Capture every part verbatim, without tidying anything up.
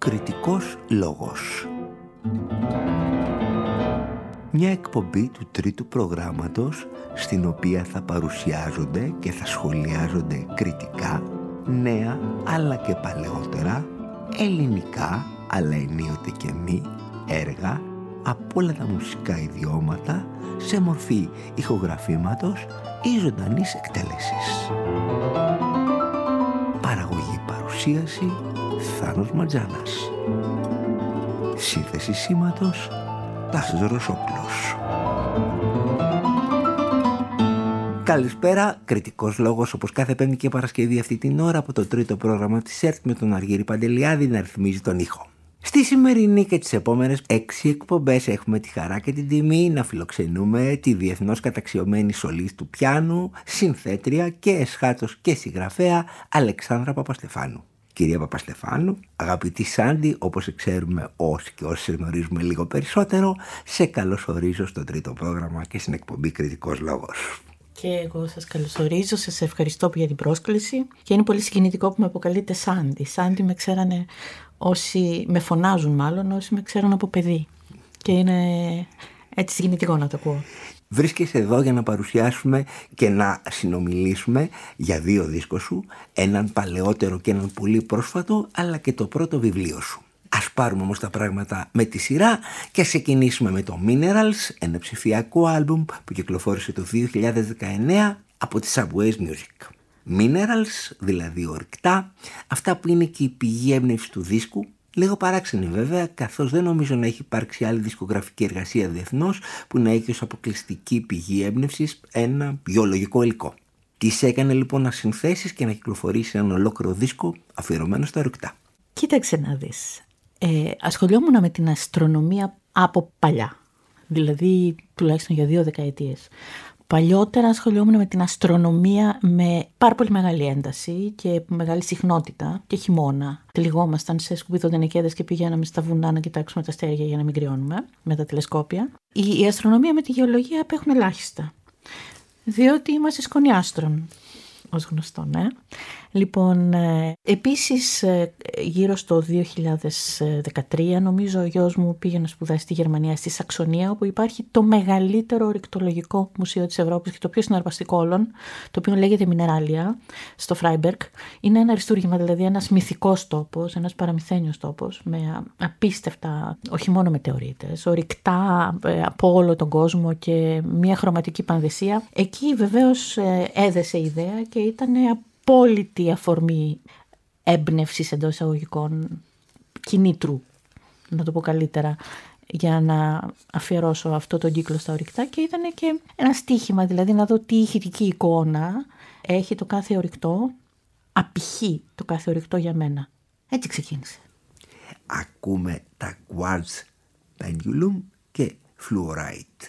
Κριτικός λόγος. Μια εκπομπή του τρίτου προγράμματος στην οποία θα παρουσιάζονται και θα σχολιάζονται κριτικά νέα αλλά και παλαιότερα, ελληνικά αλλά ενίοτε και μη έργα από όλα τα μουσικά ιδιώματα σε μορφή ηχογραφήματος ή ζωντανής εκτέλεσης. Παραγωγή παρουσίαση Θάνος Ματζάνας. Σύνθεση σήματος Τάσος Ρωσόπουλος. Καλησπέρα, κριτικός λόγος όπως κάθε Πέμπτη και Παρασκευή αυτή την ώρα από το τρίτο πρόγραμμα της ΕΡΤ με τον Αργύρη Παντελιάδη να ρυθμίζει τον ήχο. Στη σημερινή και τις επόμενες έξι εκπομπές έχουμε τη χαρά και την τιμή να φιλοξενούμε τη διεθνώς καταξιωμένη σολίστ του πιάνου, συνθέτρια και εσχάτως και συγγραφέα Αλεξάνδρα Παπαστεφάνου. Κυρία Παπαστεφάνου, αγαπητή Σάντι, όπως ξέρουμε όσοι και όσοι γνωρίζουμε λίγο περισσότερο, σε καλωσορίζω στο τρίτο πρόγραμμα και στην εκπομπή Κριτικός Λόγος. Και εγώ σας καλωσορίζω, σας ευχαριστώ για την πρόσκληση και είναι πολύ συγκινητικό που με αποκαλείτε Σάντι. Σάντι με ξέρανε όσοι, με φωνάζουν μάλλον, όσοι με ξέρουν από παιδί και είναι έτσι συγκινητικό να το ακούω. Βρίσκεσαι εδώ για να παρουσιάσουμε και να συνομιλήσουμε για δύο δίσκους σου, έναν παλαιότερο και έναν πολύ πρόσφατο, αλλά και το πρώτο βιβλίο σου. Ας πάρουμε όμως τα πράγματα με τη σειρά και ξεκινήσουμε με το Minerals, ένα ψηφιακό άλμπουμ που κυκλοφόρησε το δύο χιλιάδες δεκαεννέα από τη Subways Music. Minerals, δηλαδή ορυκτά, αυτά που είναι και η πηγή έμπνευση του δίσκου. Λίγο παράξενη βέβαια, καθώς δεν νομίζω να έχει υπάρξει άλλη δισκογραφική εργασία διεθνώς που να έχει ως αποκλειστική πηγή έμπνευσης ένα βιολογικό υλικό. Τι έκανε λοιπόν να συνθέσεις και να κυκλοφορήσει έναν ολόκληρο δίσκο αφιερωμένο στα ορυκτά? Κοίταξε να δεις. Ε, ασχολιόμουν με την αστρονομία από παλιά, δηλαδή τουλάχιστον για δύο δεκαετίες. Παλιότερα ασχολιόμουν με την αστρονομία με πάρα πολύ μεγάλη ένταση και μεγάλη συχνότητα και χειμώνα. Τυλιγόμασταν σε σκουπιδοτενεκέδες και πηγαίναμε στα βουνά να κοιτάξουμε τα αστέρια για να μην κρυώνουμε με τα τηλεσκόπια. Η, η αστρονομία με τη γεωλογία απέχουν ελάχιστα, διότι είμαστε σκονιάστρων, ως γνωστό, ναι. Λοιπόν, ε, επίσης ε, γύρω στο δύο χιλιάδες δεκατρία νομίζω ο γιος μου πήγε να σπουδάσει στη Γερμανία, στη Σαξονία, όπου υπάρχει το μεγαλύτερο ορυκτολογικό μουσείο της Ευρώπης και το πιο συναρπαστικό όλων, το οποίο λέγεται Μινεράλια, στο Φράιμπεργκ. Είναι ένα αριστούργημα, δηλαδή ένας μυθικός τόπος, ένας παραμυθένιος τόπος, με απίστευτα, όχι μόνο μετεωρίτες, ορυκτά ε, από όλο τον κόσμο και μια χρωματική πανδεσία. Εκεί βεβαίως ε, έδεσε ιδέα και ήταν απόλυτη αφορμή έμπνευσης εντός εισαγωγικών, κινήτρου, να το πω καλύτερα, για να αφιερώσω αυτό τον κύκλο στα ορυκτά, και ήταν και ένα στοίχημα, δηλαδή να δω τι ηχητική εικόνα έχει το κάθε ορυκτό, απηχεί το κάθε ορυκτό για μένα. Έτσι ξεκίνησε. Ακούμε τα Quartz Pendulum και Fluorite.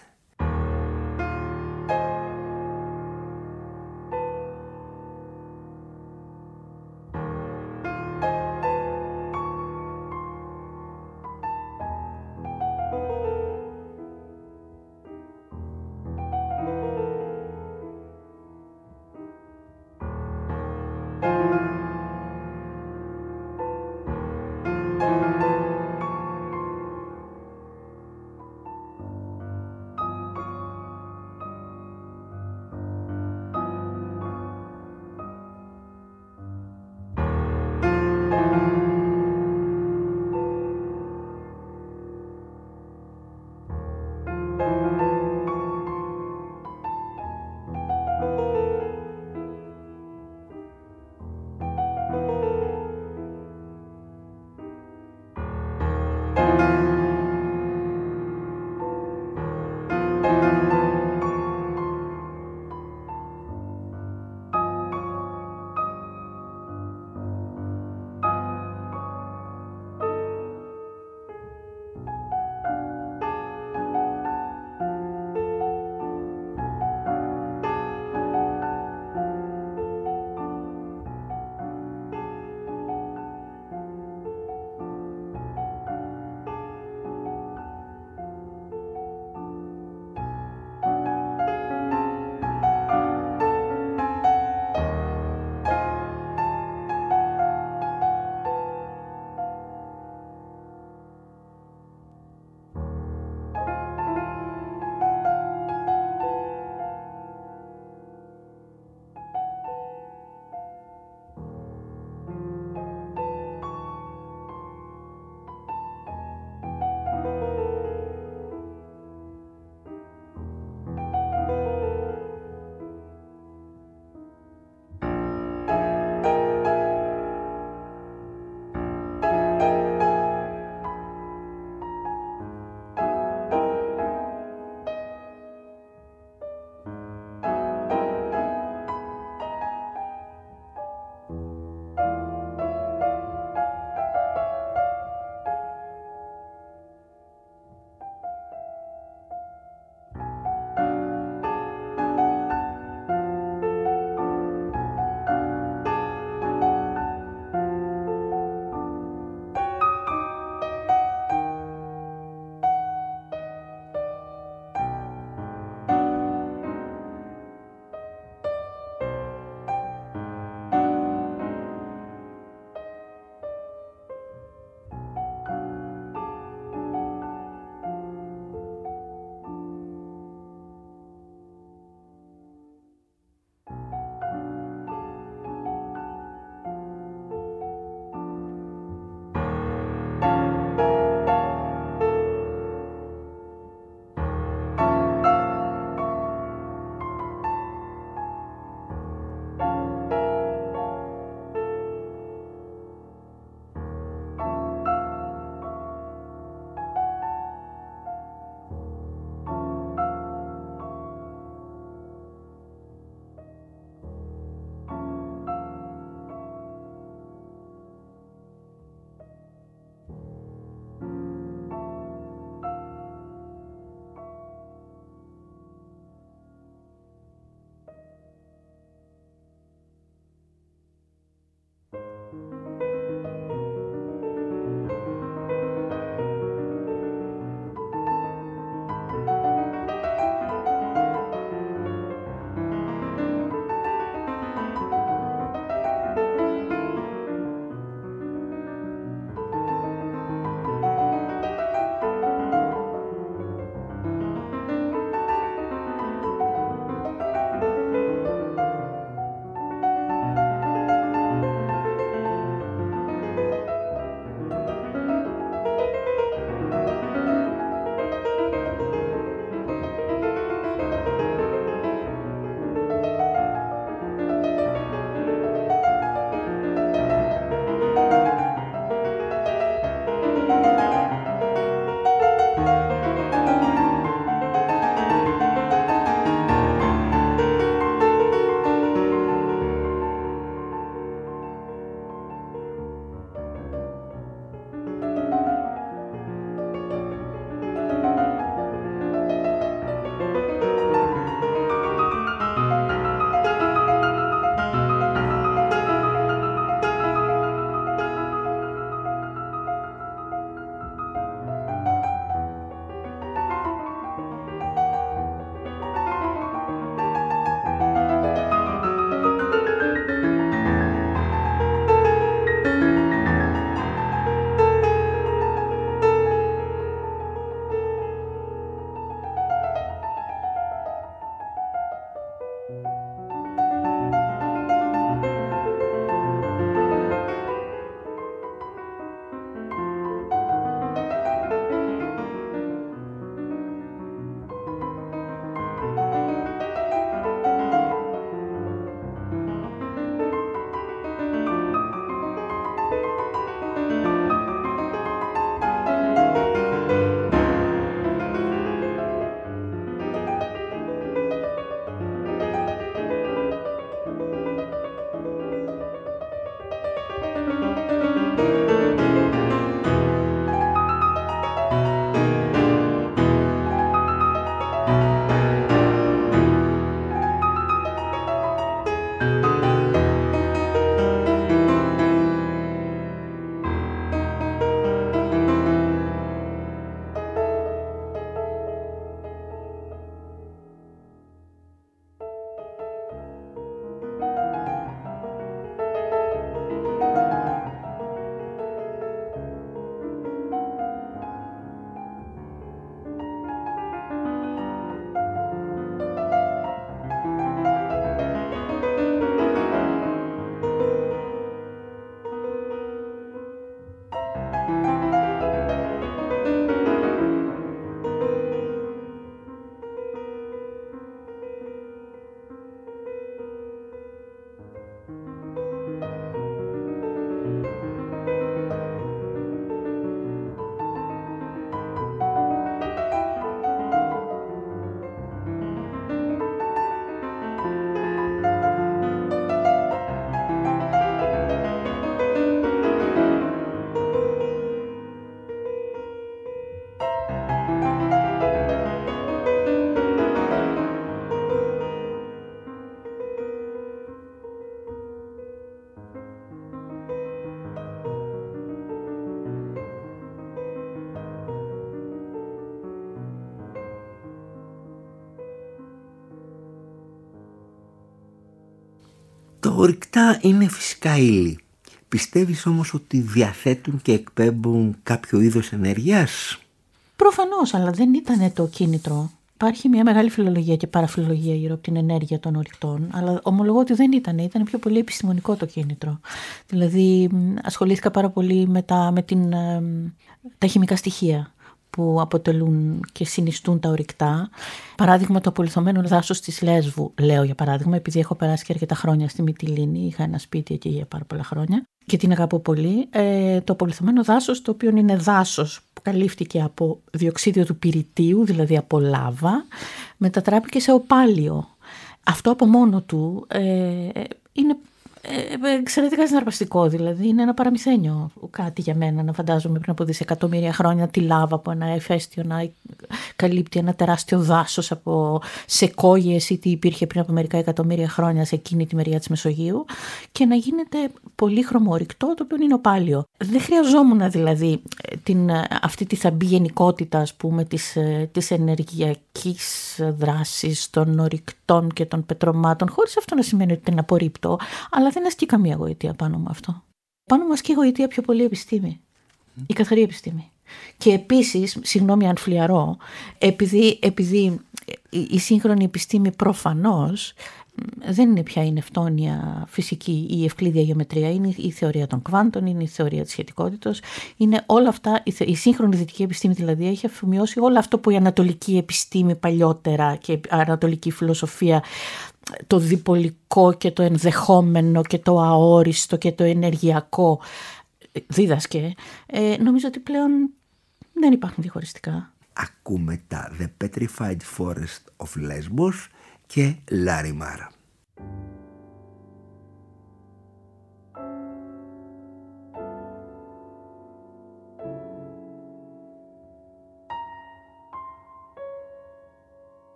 Τα ορυκτά είναι φυσικά ύλη. Πιστεύεις όμως ότι διαθέτουν και εκπέμπουν κάποιο είδος ενέργειας? Προφανώς, αλλά δεν ήταν το κίνητρο. Υπάρχει μια μεγάλη φιλολογία και παραφιλολογία γύρω από την ενέργεια των ορυκτών, αλλά ομολογώ ότι δεν ήταν, ήταν πιο πολύ επιστημονικό το κίνητρο. Δηλαδή ασχολήθηκα πάρα πολύ με τα, με την, τα χημικά στοιχεία που αποτελούν και συνιστούν τα ορυκτά. Παράδειγμα, το απολιθωμένο δάσος της Λέσβου, λέω για παράδειγμα, επειδή έχω περάσει και αρκετά χρόνια στη Μυτιλήνη, είχα ένα σπίτι εκεί για πάρα πολλά χρόνια και την αγαπώ πολύ. Ε, το απολιθωμένο δάσος, το οποίο είναι δάσος που καλύφθηκε από διοξίδιο του πυρητίου, δηλαδή από λάβα, μετατράπηκε σε οπάλιο. Αυτό από μόνο του ε, είναι Ε, εξαιρετικά συναρπαστικό, δηλαδή είναι ένα παραμυθένιο κάτι για μένα να φαντάζομαι πριν από δισεκατομμύρια χρόνια τη λάβα από ένα ηφαίστειο να καλύπτει ένα τεράστιο δάσος από σεκόγιες ή τι υπήρχε πριν από μερικά εκατομμύρια χρόνια σε εκείνη τη μεριά της Μεσογείου και να γίνεται πολύχρωμο ορυκτό το οποίο είναι οπάλιο. Δεν χρειαζόμουν δηλαδή την, αυτή τη θαμπή γενικότητα ας πούμε της, της ενεργειακής δράσης των ορυκτών και των πετρωμάτων, χωρίς αυτό να σημαίνει ότι την απορρίπτω, αλλά δεν ασκεί καμία γοητεία πάνω μου αυτό. Πάνω μου ασκεί γοητεία πιο πολύ επιστήμη. Η καθαρή επιστήμη. Και επίσης, συγγνώμη αν φλιαρώ, επειδή, επειδή η σύγχρονη επιστήμη προφανώς δεν είναι πια η νευτόνια φυσική ή η ευκλήδια γεωμετρία, είναι η θεωρία των κβάντων, είναι η θεωρία της σχετικότητας, είναι όλα αυτά, η σύγχρονη δυτική επιστήμη δηλαδή έχει αφομοιώσει όλο αυτό που η ανατολική επιστήμη παλιότερα και η ανατολική φιλοσοφία, το διπολικό και το ενδεχόμενο και το αόριστο και το ενεργειακό δίδασκε, ε, νομίζω ότι πλέον δεν υπάρχουν διαχωριστικά. Ακούμε τα The Petrified Forest of Lesbos και Larimar.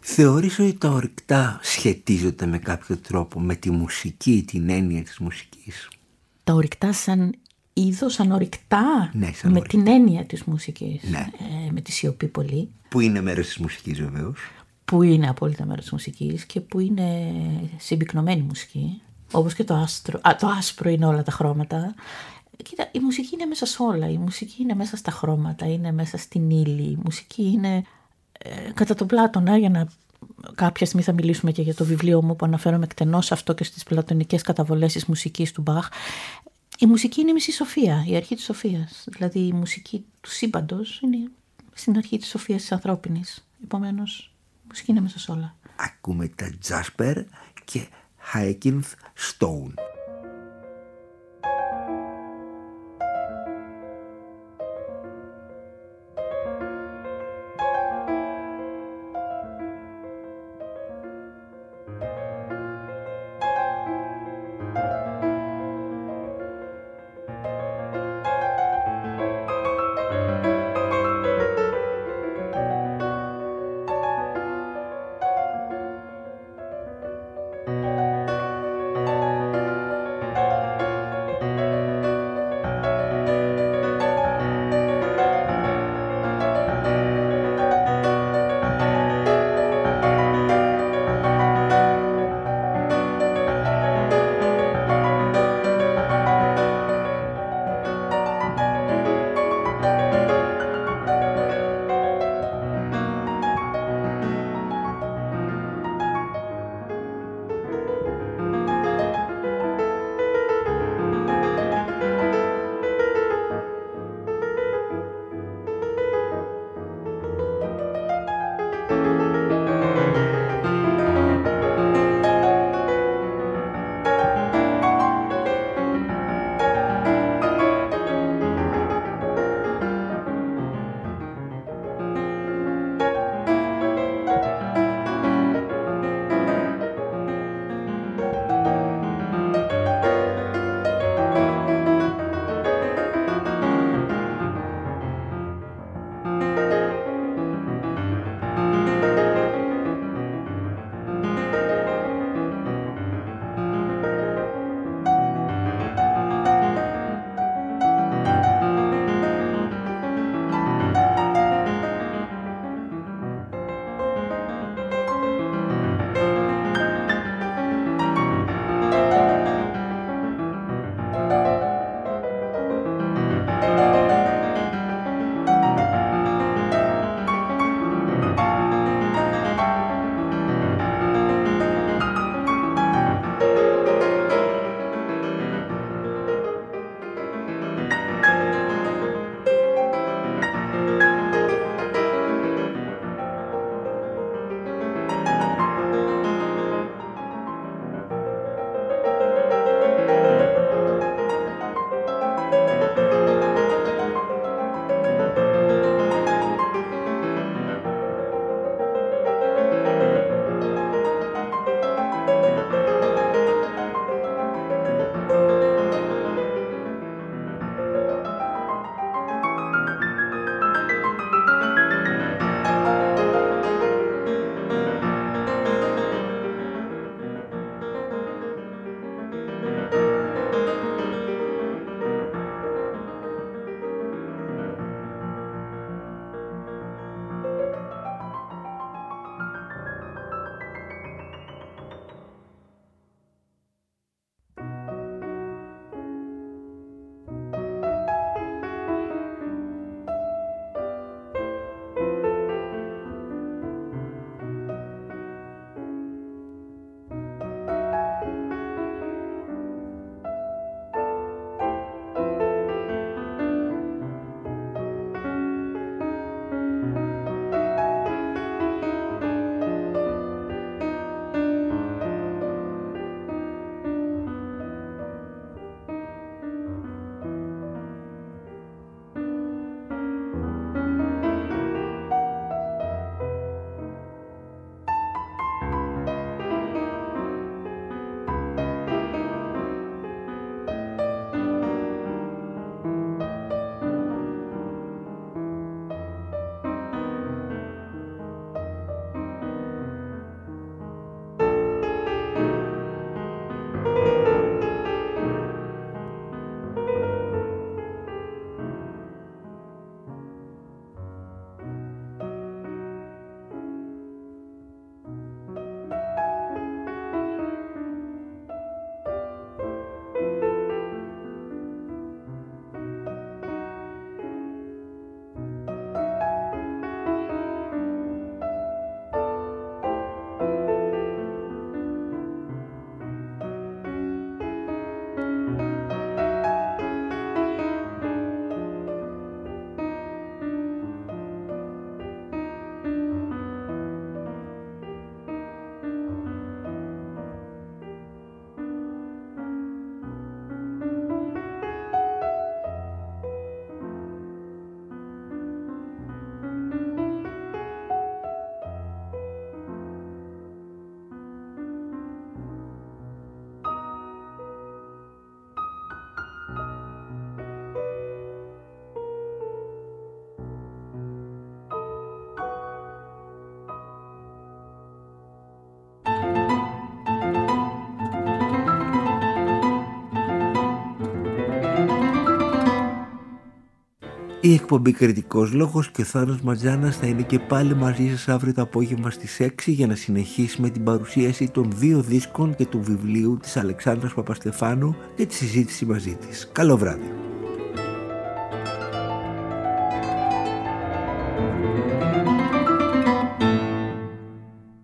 Θεωρείς ότι τα ορυκτά σχετίζονται με κάποιο τρόπο με τη μουσική, την έννοια της μουσικής? Τα ορυκτά σαν είδος, σαν ορυκτά, ναι, σαν με ορυκτά. την έννοια της μουσικής, ναι. ε, με τη σιωπή πολύ. Που είναι μέρος της μουσικής βεβαίως. Που είναι απόλυτα μέρος της μουσικής και που είναι συμπυκνωμένη μουσική. Όπως και το άστρο. Α, το άσπρο είναι όλα τα χρώματα. Κοίτα, η μουσική είναι μέσα σε όλα. Η μουσική είναι μέσα στα χρώματα, είναι μέσα στην ύλη. Η μουσική είναι ε, κατά τον Πλάτωνα, για να... Κάποια στιγμή θα μιλήσουμε και για το βιβλίο μου που αναφέρομαι εκτενώς αυτό και στις πλατωνικές καταβολές της μουσικής του Μπαχ. Η μουσική είναι η μισή σοφία, η αρχή της σοφίας. Δηλαδή η μουσική του σύμπαντος είναι στην αρχή της σοφίας της ανθρώπινης. Επομένως, η μουσική είναι μέσα σε όλα. Ακούμε τα Jasper και Hyacinth Stone. Η εκπομπή Κριτικός Λόγος και ο Θάνος Ματζάνας θα είναι και πάλι μαζί σας αύριο το απόγευμα στις έξι για να συνεχίσουμε την παρουσίαση των δύο δίσκων και του βιβλίου της Αλεξάνδρας Παπαστεφάνου και τη συζήτηση μαζί της. Καλό βράδυ.